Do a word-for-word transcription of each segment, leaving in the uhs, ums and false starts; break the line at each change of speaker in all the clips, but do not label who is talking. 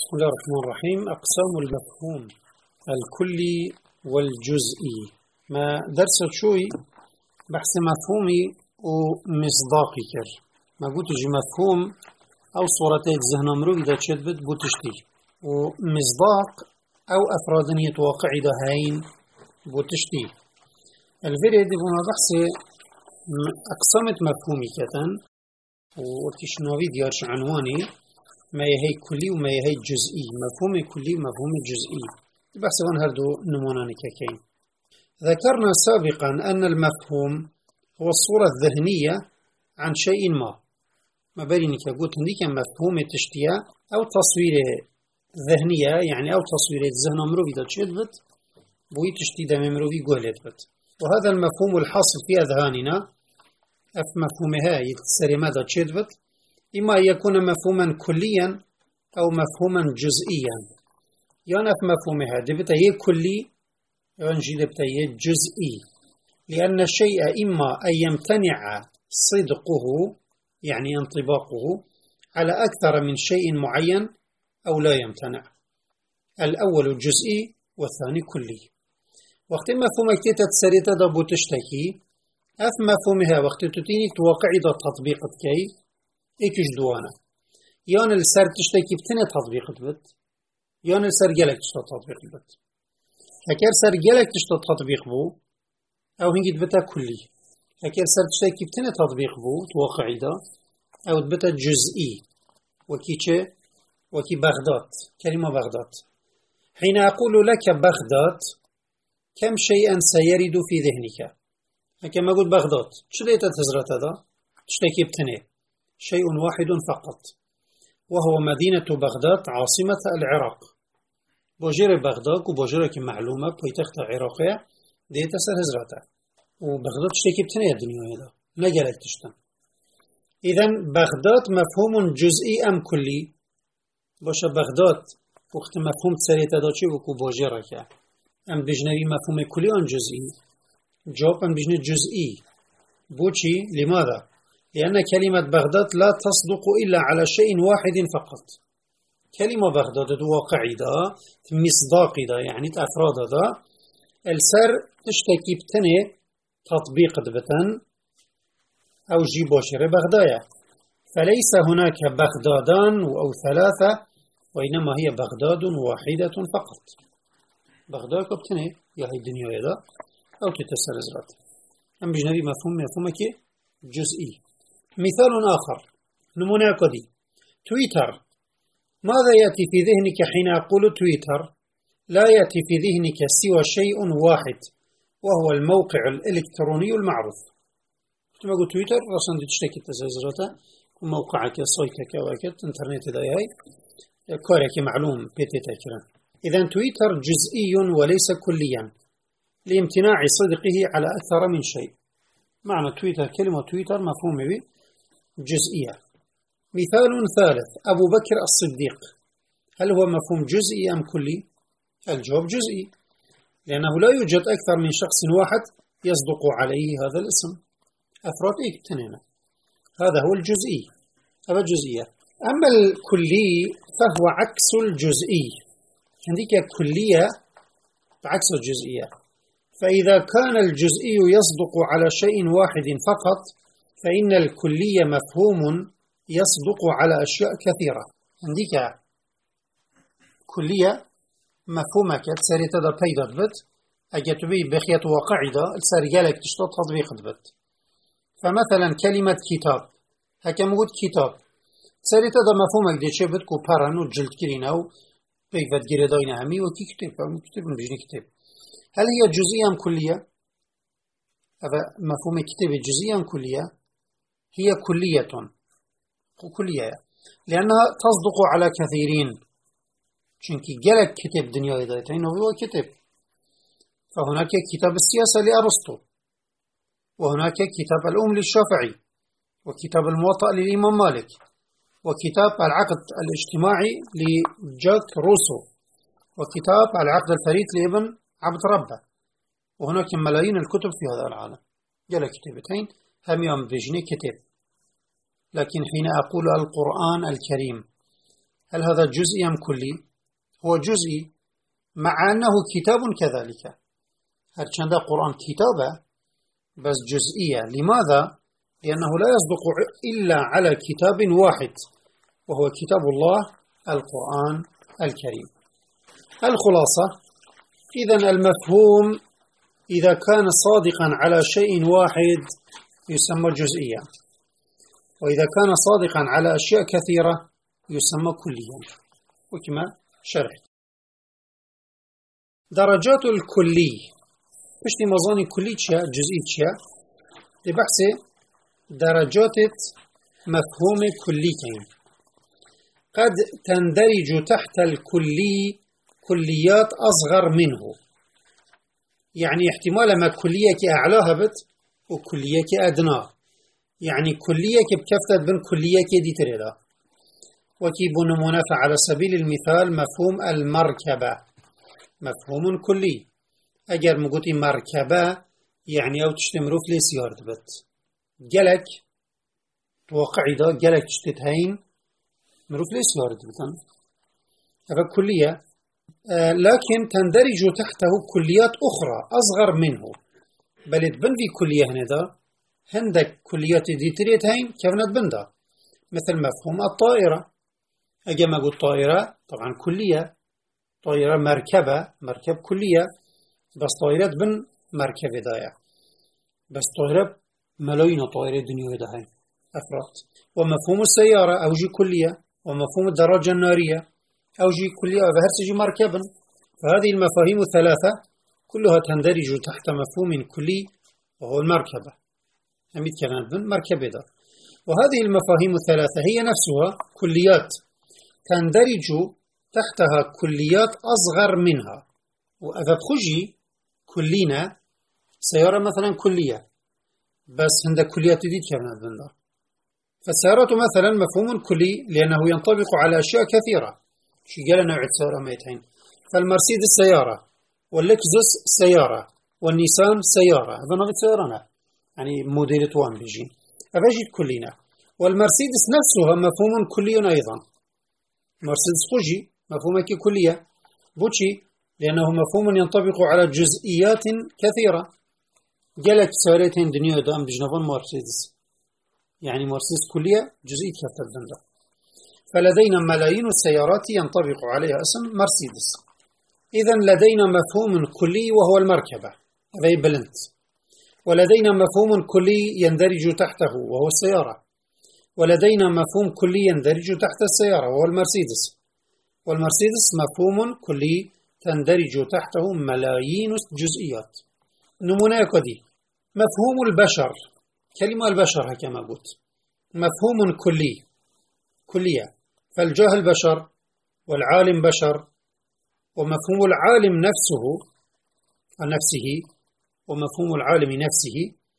بسم الله الرحمن الرحيم. أقسام المفهوم الكلي والجزئي. ما درس شوي بحث مفهومي ومصداقي كر ما قلت جي مفهوم أو صورتين ذهن أمرو إذا تشدبت بوتشتي ومصداق أو أفرادنية واقعي ده هين بوتشتي. الفيديو دي بما بحث أقسامة مفهومي كتن وكشنوي ديارش عنواني ما يهي كلي وما يهي جزئي. مفهوم كلي ومفهوم جزئي بحث عن هردو نموناني كاكين. ذكرنا سابقا أن المفهوم هو الصورة الذهنية عن شيء ما ما بينك قلت هنديك مفهوم تشتيا أو تصوير ذهنية يعني أو تصوير الذهن مروفي دا تشدبت بوي تشتي دا مروفي قولت بت. وهذا المفهوم الحاصل في أذهاننا أف مفهومها يتسري ماذا تشدبت إما يكون مفهوما كليا أو مفهوما جزئيا. يعني في مفهومها دبتا هي كلي ينجي دبتا هي جزئي، لأن الشيء إما أن يمتنع صدقه يعني انطباقه على أكثر من شيء معين أو لا يمتنع. الأول جزئي والثاني كلي. وقت مفهومك تتسريتا دابو تشتكي أف مفهومها وقت تتيني توقعي دا تطبيقت كي إيكش دوانا يان السر تشتكي بتنه تطبيق بت يان السر جلك تشتا تطبيق بت. هكذا سر جلك تشتا تطبيق بو أو هنجي بتا كلي. هكذا سر تشتكي بتنه تطبيق بو توقعي دا أو بتا جزئي. وكي چه وكي بغداد. كلمة بغداد حين أقول لك بغداد كم شيئا سيرد في ذهنك. هكذا ما قلت بغداد شو ديتا تزرت هذا تشتكي بتنه شيء واحد فقط وهو مدينة بغداد عاصمة العراق. بوجير بغداد وبوجير كمعلومة بويتخت عراقية ديتا سر هزراتها وبغداد تشتكي بتنه الدنيا هذا نجلك تشتن. إذن بغداد مفهوم جزئي أم كلي؟ باشه بغداد وقت مفهوم تسريتا داشي وكو بوجيرك أم بجنبي مفهوم كلي أم جزئي؟ جواب أم بجنبي جزئي. بوشي لماذا؟ لأن كلمة بغداد لا تصدق إلا على شيء واحد فقط. كلمة بغداد دو واقعي دا مصداقي دا يعني أفراد دا السر تشتكي بتنه تطبيق دبتن أو جي باشر بغدايا. فليس هناك بغدادان أو ثلاثة وإنما هي بغداد واحدة فقط. بغداد كبتنه يا هي الدنيا دا أو تتسر زرات. أم بجنبي مفهوم مفهومك جزئي. مثال آخر نمونة قدي تويتر. ماذا يأتي في ذهنك حين أقول تويتر؟ لا يأتي في ذهنك سوى شيء واحد وهو الموقع الإلكتروني المعروف. كما قلت تويتر رسم تشتكي تزازرته موقعك صيتك وكت انترنت دايهاي كارك معلوم بيتتكرا. إذن تويتر جزئي وليس كليا لامتناع صدقه على أكثر من شيء. معنى تويتر كلمة تويتر مفهوم به جزئية. مثال ثالث أبو بكر الصديق. هل هو مفهوم جزئي أم كلي؟ الجواب جزئي لأنه لا يوجد أكثر من شخص واحد يصدق عليه هذا الاسم. أفراد اكتنين هذا هو الجزئي. هذا جزئية. أما الكلي فهو عكس الجزئي. عندك كلية عكس الجزئية. فإذا كان الجزئي يصدق على شيء واحد فقط فإن الكلي مفهوم يصدق على أشياء كثيرة. عندك كلية مفهومك تسري تدا بيدت بت أجتبي بخيط وقاعدة السريالك تشتط تطبيق بت. فمثلا كلمة كتاب هكا موجود كتاب تسري تدا مفهومك دي شبت كو بارانو جلد كريناو بيفت جردين همي وكي كتب كتب بجني كتب. هل هي جزئية أم كلية؟ هذا مفهوم كتاب جزئية أم كلية؟ هي كلية كلية لأنها تصدق على كثيرين. چونكي جلك كتاب دنيا إذا هو كتاب. فهناك كتاب السياسة لأرسطو وهناك كتاب الأم للشافعي وكتاب الموطأ للإمام مالك وكتاب العقد الاجتماعي لجاك روسو وكتاب العقد الفريد لابن عبد ربه. وهناك ملايين الكتب في هذا العالم. جل كتابتين هم يوم بجني كتاب. لكن حين أقول القرآن الكريم هل هذا جزئي أم كلي؟ هو جزئي، مع أنه كتاب كذلك. هرچند قرآن كتابة بس جزئية. لماذا؟ لأنه لا يصدق إلا على كتاب واحد، وهو كتاب الله القرآن الكريم. الخلاصة: إذن المفهوم إذا كان صادقا على شيء واحد يسمى جزئيا، وإذا كان صادقا على أشياء كثيرة يسمى كليا، وكما شرحت. درجات الكلي مشتي مظاني كلي تشياء جزئي تشياء لبحث درجات مفهوم كلي كين. قد تندرج تحت الكلي كليات أصغر منه، يعني احتمال ما كلية أعلاها بت وكلية أدناه، يعني كلية بكفتت بين كلية دي تريدا. وكيب نمونة على سبيل المثال مفهوم المركبة مفهوم كلي. أجر مقوتي مركبة يعني أو تشتمروف لي سيارة بت جلك وقعدة جلك تشتتهين مروف لي سيارة بتن هذا كلية. آه لكن تندرج تحته كليات أخرى أصغر منه، بل تبن في كلية هندا هندك كليات دي تريتهين كيفنت بندا، مثل مفهوم الطائرة. أجي ما قلت طائرة طبعا كلية، طائرة مركبة مركب كلية، بس طائرة بن مركب دايا، بس طائرة ملايين طائرة دنيا داهين أفراد. ومفهوم السيارة أوجي كلية، ومفهوم الدراجة النارية أوجي كلية، وهرسجي مركبا. فهذه المفاهيم الثلاثة كلها تندرج تحت مفهوم كلي وهو المركبة، أميت كمان بن مركبة دا. وهذه المفاهيم الثلاثة هي نفسها كليات تندرج تحتها كليات أصغر منها. وأذا بخجي كلينا سيارة مثلا كلية، بس عندك كليات دي كمان بن دا. فالسيارة مثلا مفهوم كلي لأنه ينطبق على أشياء كثيرة. شو قال نوع السيارة ميتين؟ فالمرسيدس سيارة، واللكزس سيارة، والنيسان سيارة، هذا نوع سيارنا يعني موديل توان بيجي أفاجد كلنا. والمرسيدس نفسها مفهوم كلي أيضا. مرسيدس خوجي مفهومك كلية بوشي لأنه مفهوم ينطبق على جزئيات كثيرة. جالك سيارتين دنيا دام بجنبان مرسيدس، يعني مرسيدس كلية جزئية كثيرة بندا. فلدينا ملايين السيارات ينطبق عليها اسم مرسيدس. إذن لدينا مفهوم كلي وهو المركبة، هذا بلنت. ولدينا مفهوم كلي يندرج تحته وهو السيارة. ولدينا مفهوم كلي يندرج تحت السيارة وهو المرسيدس. والمرسيدس مفهوم كلي تندرج تحته ملايين الجزئيات. نمونة كدي مفهوم البشر، كلمة البشر كما قلت مفهوم كلي كلية. فالجاهل بشر، والعالم بشر، ومفهوم العالم نفسه نفسه ومفهوم العالم نفسه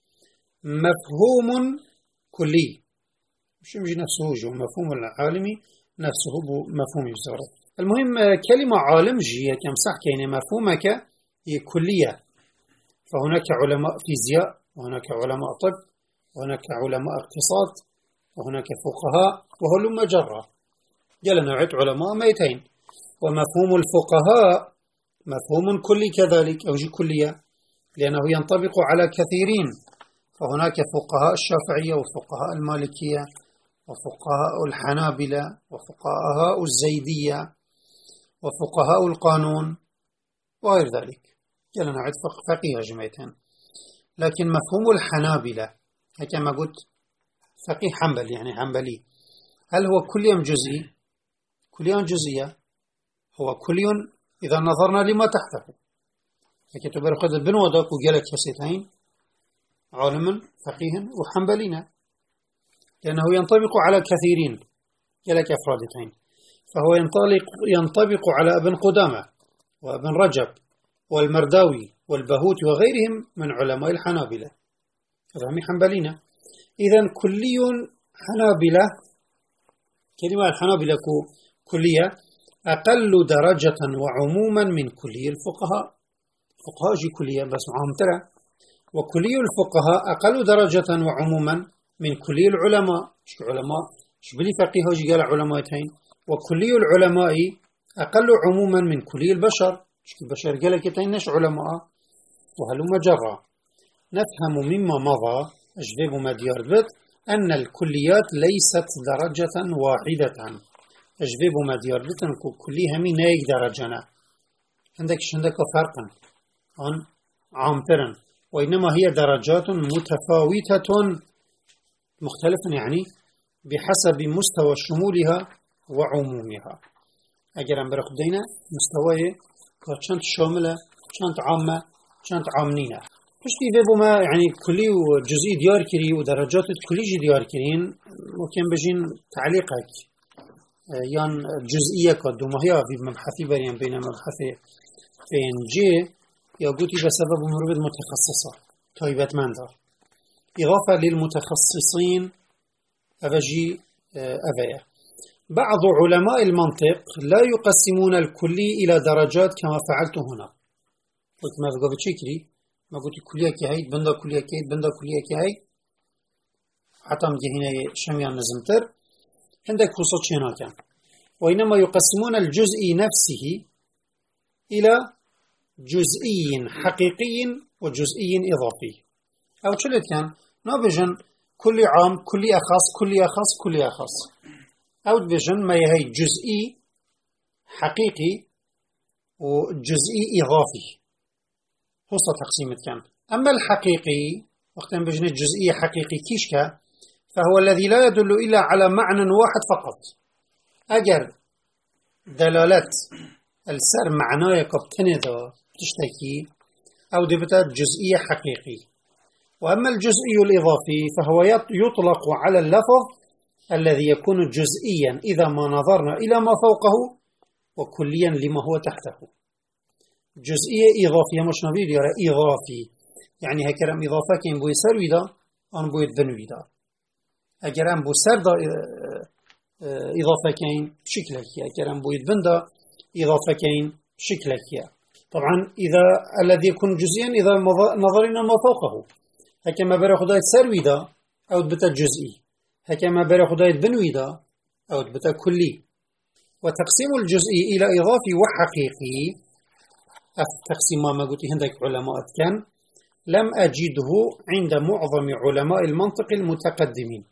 مفهوم كلي، مش مش نفسه جو مفهوم العالم نفسه مفهوم يزاره. المهم كلمة عالم جي كم صح كأن مفهومك هي كلية. فهناك علماء فيزياء، وهناك علماء طب، وهناك علماء اقتصاد، وهناك فقهاء، وهلم جرة. جل نوعية علماء ميتين. ومفهوم الفقهاء مفهوم كلي كذلك أوجي كلية لأنه ينطبق على كثيرين. فهناك فقهاء الشافعية وفقهاء المالكية وفقهاء الحنابلة وفقهاء الزيدية وفقهاء القانون وغير ذلك. جل نوعية فقيه جميعتين. لكن مفهوم الحنابلة كما قلت فقيه حنبل يعني حنبلي، هل هو كلي أم جزئي؟ كلي أم جزئية؟ هو كلي إذا نظرنا لما تحته. لكن تبرر قد بن وداك وقالك كسيتين عالما فقيها وحنبلين، لأنه ينطبق على كثيرين قالك أفرادتين. فهو ينطلق ينطبق على ابن قدامة وابن رجب والمرداوي والبهوت وغيرهم من علماء الحنابلة، فهم حنبلين. إذن كلي حنابلة، كلمة الحنابلة كلية أقل درجة وعموما من كلي الفقهاء. فقهاء جي كلية بس معهم ترى. وكلي الفقهاء أقل درجة وعموما من كلي العلماء. شو علماء؟ شو بلي فقيه جي قال علماءتين؟ وكلي العلماء أقل عموما من كلي البشر. البشر قال لك تينش علماء وهلما جرى. نفهم مما مضى أجذب ما ديار بيت أن الكليات ليست درجة واحدة. أجذب ما ديار بيت أن كليها من نايك درجنا عندك عندك فرقا عن عامترا، وإنما هي درجات متفاوتة مختلفة يعني بحسب مستوى شمولها وعمومها. أجر أن برخ دينا مستوى كانت شاملة كانت عامة كانت عامنينة. تشتي ذبو ما يعني كلي وجزئي ديار كري ودرجات كلي ديار كرين ممكن بجين تعليقك يعني جزئية قدوما هي في مبحثي بريان بين مبحثي فين جي يقولي بسبب مروض متخصصة طيبت من دار إضافة للمتخصصين أفجي أفيا. بعض علماء المنطق لا يقسمون الكلي إلى درجات كما فعلت هنا. قلت ما بقى بتشكري ما قلت كلية كهيد بندا كلية كهيد بندا كلية كهيد حتى مجي هنا شميان نزمتر عندك خصوص هنا كان. وإنما يقسمون الجزء نفسه إلى جزئي حقيقي وجزئي إضافي. أو شلت كان نابجن كل عام كل أخص كل أخص كل أخص. أو بجن ما هي جزئي حقيقي وجزئي إضافي خصة تقسيمة كان. أما الحقيقي وقت بجن الجزئي حقيقي كيشكا فهو الذي لا يدل إلا على معنى واحد فقط. أجر دلالة السر معناه كبتندا تشتكي أو دبتا جزئي حقيقي. وأما الجزئي الإضافي فهو يطلق على اللفظ الذي يكون جزئيا إذا ما نظرنا إلى ما فوقه وكليا لما هو تحته. جزئية إضافية مش نبيل يرى إضافي يعني هكرم إضافة كين بوي سروي دا أن بوي دبنوي دا. أجرام بو سر دا إضافة كين شكلك أجرام بوي دبن دا إضافة كين شكلك. طبعا إذا الذي يكون جزئيا إذا نظرنا ما فوقه هكما برا خداية سروي دا أو دبتا جزئي هكما برا خداية بنوي دا أو دبتا كلي. وتقسيم الجزئي إلى إضافي وحقيقي تقسيم ما قلت هندك علماء كان لم أجده عند معظم علماء المنطق المتقدمين.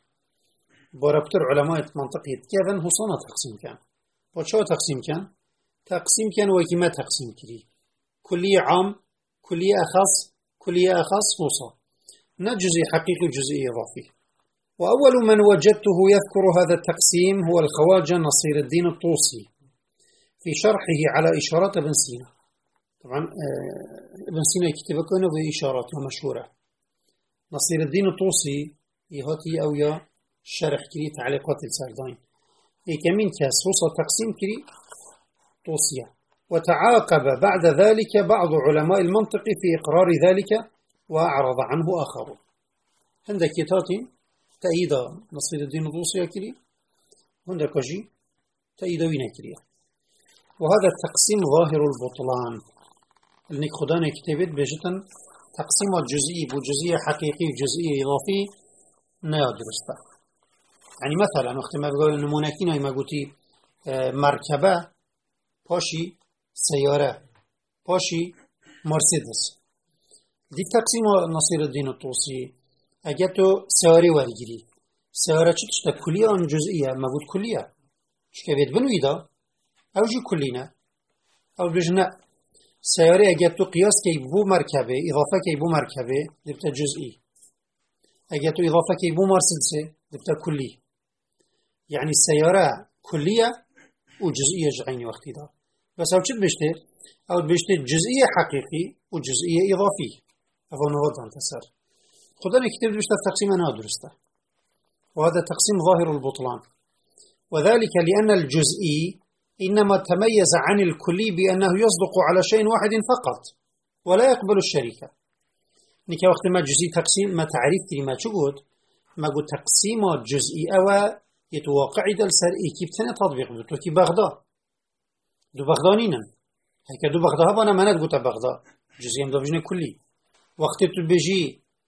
برابطر علماء المنطق كذا هو صنع تقسيم كان. وشو تقسيم كان؟ تقسيم كان وكما تقسيم كري كلية عام كلية أخص كلية أخص وصا نجزي حقيقي جزئي إضافي. وأول من وجدته يذكر هذا التقسيم هو الخواجة نصير الدين الطوسي في شرحه على إشارات ابن سينا. طبعا ابن سينا يكتب كونه بإشارات مشهورة. نصير الدين الطوسي يهاتي أو يا شرح كري تعليقات السردين كمين كاسوسة تقسيم كري طوسية. وتعاقب بعد ذلك بعض علماء المنطق في إقرار ذلك وأعرض عنه آخر. عندك كتاتي تأييد نصير الدين الطوسي كري عندك جي تأييد وين كري. وهذا التقسيم ظاهر البطلان لأنك خدانا كتبت بجتن تقسيم الجزئي بجزئية حقيقي وجزئية إضافي نادرسته. يعني مثلا وقت ما بقول نمونكينا ما قلتي مركبة باشي سيارة باشي مرسيدس دي تقسيم نصير الدين الطوسي. أجتو سيارة ورجري سيارة تشتا كلية عن جزئية ما قلت كلية شكبت بنوي دا أو جي كلنا أو بجنا سيارة أجتو قياس كي بو مركبة إضافة كي بو مركبة دبتا جزئي. أجتو إضافة كي بو مرسيدس دبتا كلي. يعني السيارة كلية وجزئية جعيني وقتي دا. بس أو شد بشتر أو بشتر جزئية حقيقي وجزئية إضافي. أفو نوض عن تسر. خدنا كتير بشتر تقسيم أنا درسته. وهذا تقسيم ظاهر البطلان. وذلك لأن الجزئي إنما تميز عن الكلي بأنه يصدق على شيء واحد فقط ولا يقبل الشركة. نكا وقت ما جزئي تقسيم ما تعريف كلمة شقود ما قلت تقسيم جزئي أو يتوقع دل سر إيكيبتنا تطبيق بتوكي بغداد دو بغدانينا هيك دو بغداد أنا ما نقول بغداد جزئي هم دبجنا كلي. وقت تبجي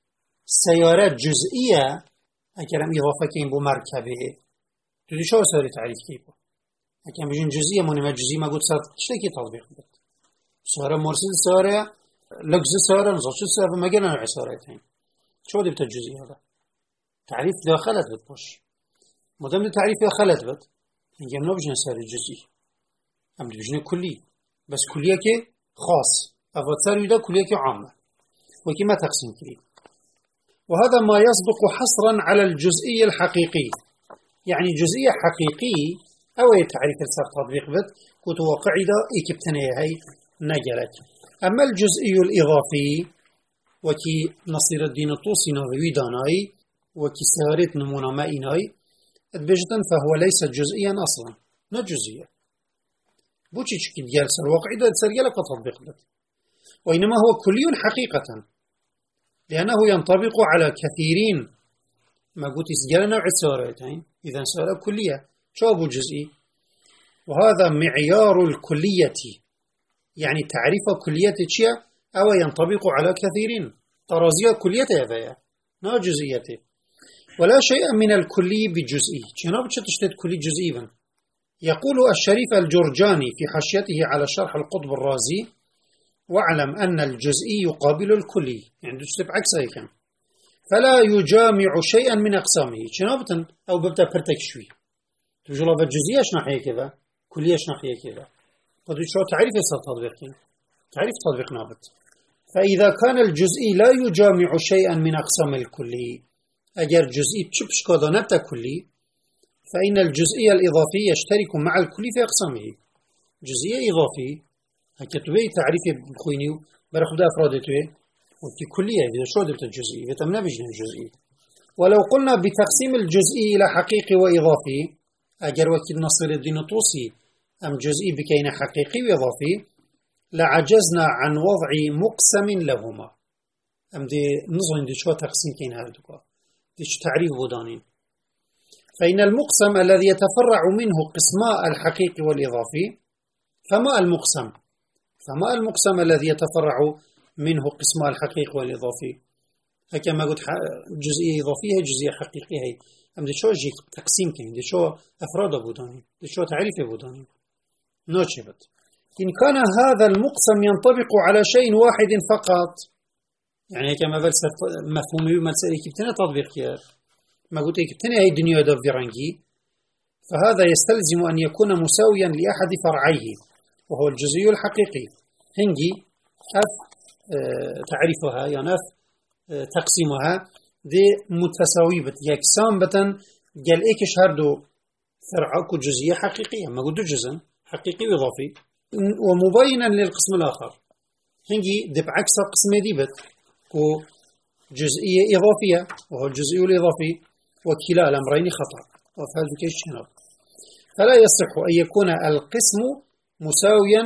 سيارات جزئية أكرم إضافة كين بو مركبه تدي شو سوري تعريف كيبو هكذا بيجين جزئية موني ما جزئية ما قلت صار تشتكي تطبيق بد سارة مرسل سارة لغز سارة نزوش سارة ما قلنا نوع سارتين شو دي بتا الجزئية هذا تعريف ذا خلت بد باش مدام التعريف ذا خلت بد هنجي منو بجنا سارة الجزئية أم بجنا كلي بس كلية كي خاص أفضل سارة ده كلية كي عامة وكي ما تقسيم كلي وهذا ما يصدق حصرا على الجزئية الحقيقي يعني جزئية حقيقي أو تعريف السر تطبيق بد كتو قاعدة إكبتني هاي نجلك أما الجزئي الإضافي وكي نصير الدين الطوسي نووي داناي وكي سهرت نمونا مائناي اتبجتن فهو ليس جزئيا أصلا لا جزئية بوشي شكل ديال سر وقاعدة سريالك تطبيق بد وإنما هو كلي حقيقة لأنه ينطبق على كثيرين ما قلت إسجال نوع السارتين إذا سارة كلية شو أبو جزئي وهذا معيار الكلية يعني تعريف كلية شيء أو ينطبق على كثيرين طرازية كلية هذا نا جزئيته ولا شيء من الكلي بجزئي شنو بتشتت كلي جزئي يقول الشريف الجرجاني في حاشيته على شرح القطب الرازي واعلم أن الجزئي يقابل الكلي يعني تشتت عكس هيك فلا يجامع شيئا من أقسامه شنو بتن أو ببدأ برتك شوي تجرب الجزئية ايش ناحية كذا كلية ايش ناحية كذا طيب شو تعريف يصير تطبيق تعريف تطبيق نابت فإذا كان الجزئي لا يجامع شيئا من أقسام الكلي أجر جزئي تشبش كذا نبت كلي فإن الجزئي الإضافي يشترك مع الكلي في أقسامه جزئي إضافي هكتبه تعريف بخوينيو برخد أفرادته وفي كلية إذا شو دبت الجزئي فتمنا بجن الجزئي ولو قلنا بتقسيم الجزئي إلى حقيقي وإضافي أجر وكيد نصير الدين الطوسي أم جزئي بكين حقيقي وإضافي لعجزنا عن وضع مقسم لهما أم دي نظن دي شو تقسيم كين هردوكا دي شو تعريف بودانين فإن المقسم الذي يتفرع منه قسماء الحقيقي والإضافي فما المقسم فما المقسم الذي يتفرع منه قسماء الحقيقي والإضافي هكما قلت جزئية إضافية جزئية حقيقية هي أم دي شو جي تقسيم كين دي شو أفراد بودانين دي شو تعريف بودانين نوشبت إن كان هذا المقسم ينطبق على شيء واحد فقط يعني كما فلسفة مفهومي ومسألة كيفتنا تطبيق كير ما قلت كيفتنا هي الدنيا دو فيرانجي فهذا يستلزم أن يكون مساويا لأحد فرعيه وهو الجزئي الحقيقي هنجي أف اه تعريفها يعني أف اه تقسيمها دي متساوي بت يكسام بتن قال إيكش هردو فرعك جزئية حقيقية ما قلت جزء حقيقي وإضافي ومبينا للقسم الآخر هنجي دي بعكس قسم ديبت كو جزئية إضافية وهو الجزئي الإضافي وكلا الأمرين خطأ وفهذا كيش هنا فلا يصح أن يكون القسم مساويا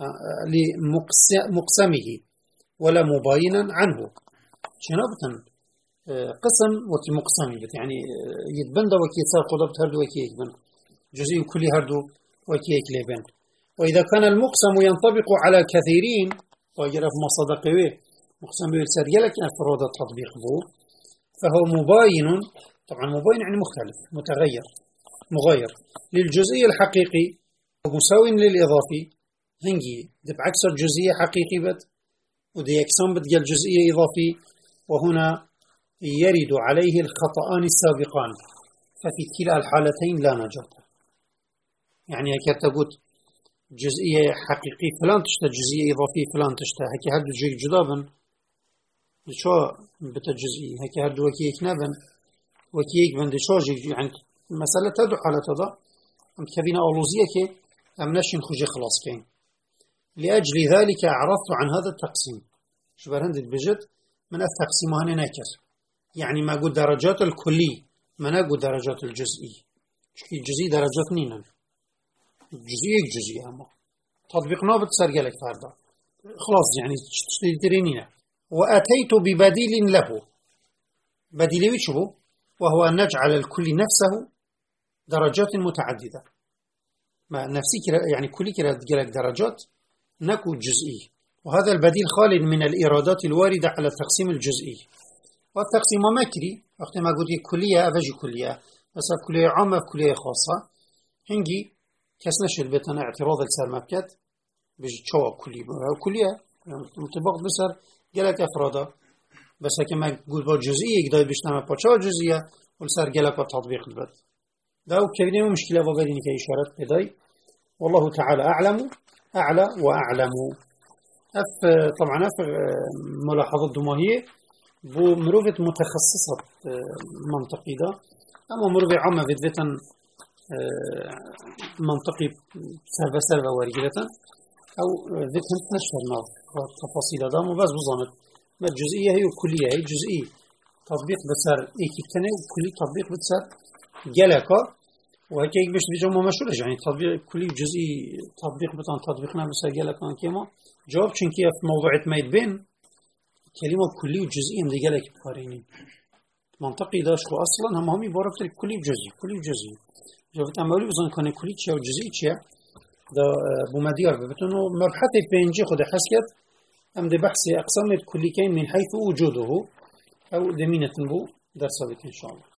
لمقسمه ولا مباينا عنه شنابة قسم وكي مقسمي يعني يتبند وكي يتصار قضبت هردو وكي يتبند جزئي كل هردو وكي يكليبن وإذا كان المقسم ينطبق على كثيرين ويجرف مصدقه مقسم بالسريالك أفراد التطبيق بو فهو مباين طبعا مباين يعني مختلف متغير مغاير للجزئي الحقيقي ومساو للإضافي هنجي دي بعكس الجزئية حقيقي بد ودي يكسم بد الجزئية إضافي وهنا يرد عليه الخطأان السابقان ففي كلا الحالتين لا نجاة يعني هكذا تقول جزئية حقيقي فلان تشتا جزئية إضافية فلان تشتا هكي هدو جيك جدابن شو بتجزئي هكي هدو وكي يكنبن وكي يكبن دي شو جيك يعني مسألة تدو حالة تضع أم كبينة أولوزية كي أم نشين خجي خلاص كين لأجل ذلك عرفت عن هذا التقسيم شو برهند البجد من التقسيم هنا ناكر يعني ما قد درجات الكلي ما نقول درجات الجزئي الجزئي درجات نينا جزئية جزئية أما تطبيقنا بتسرق لك فردا خلاص يعني تشترينينا وأتيت ببديل له بديل وشو وهو أن نجعل الكل نفسه درجات متعددة ما نفسي يعني كل كلا تجلك درجات نكو جزئي وهذا البديل خال من الإرادات الواردة على التقسيم الجزئي والتقسيم مكري وقت ما قلت كلية أفجي كلية بس كلية عامة كلية خاصة هنجي كاس نشد بيتنا اعتراض السر مبكت بيجي شو كلي كلية مطبق بسر جلك أفرادا بس كما قول بجزئية قدر بيشتغل بتشا جزئية والسر جلك تطبيق البد ده وكبيرة مشكلة وغيرين كإشارات بداي والله تعالى أعلم أعلى وأعلم أف طبعا أف ملاحظة دماغية بمروفة متخصصة منطقي ده أما مروفة عامة في ذاتن منطقي سرفة سرفة واردة أو ذاتن نشرنا تفاصيل ده مو بس بظنت ما الجزئية هي وكلية هي جزئية تطبيق بسر إيكي تاني وكلي تطبيق بسر جلكا وهيك باش بيجوا مشهور يعني تطبيق كلي جزئي تطبيق بتاع تطبيقنا بس جلكا كيما جواب چونكي في موضوع ما يبين كلمة كلي وجزئي عند جلك بقارنين منطقي داش خو أصلا هم هم يبارك تري كلي وجزئي كلي وجزئي جواب تأملي بزن كان كلي شيء وجزئي شيء ده بمديار بتنو مبحث بينجي خد حسيت أم ده بحث أقسام كلي كين من حيث وجوده أو دمينة بو درس إن شاء الله.